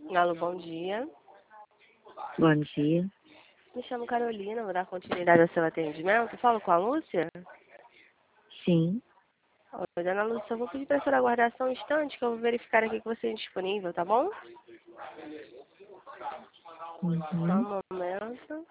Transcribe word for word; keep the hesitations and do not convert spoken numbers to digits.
Alô, bom dia. Bom dia. Me chamo Carolina, vou dar continuidade ao seu atendimento. Falo com a Lúcia? Sim. Oi, dona Lúcia, eu vou pedir para a senhora aguardar só um instante que eu vou verificar aqui que você é disponível, tá bom? Uhum. Só um momento.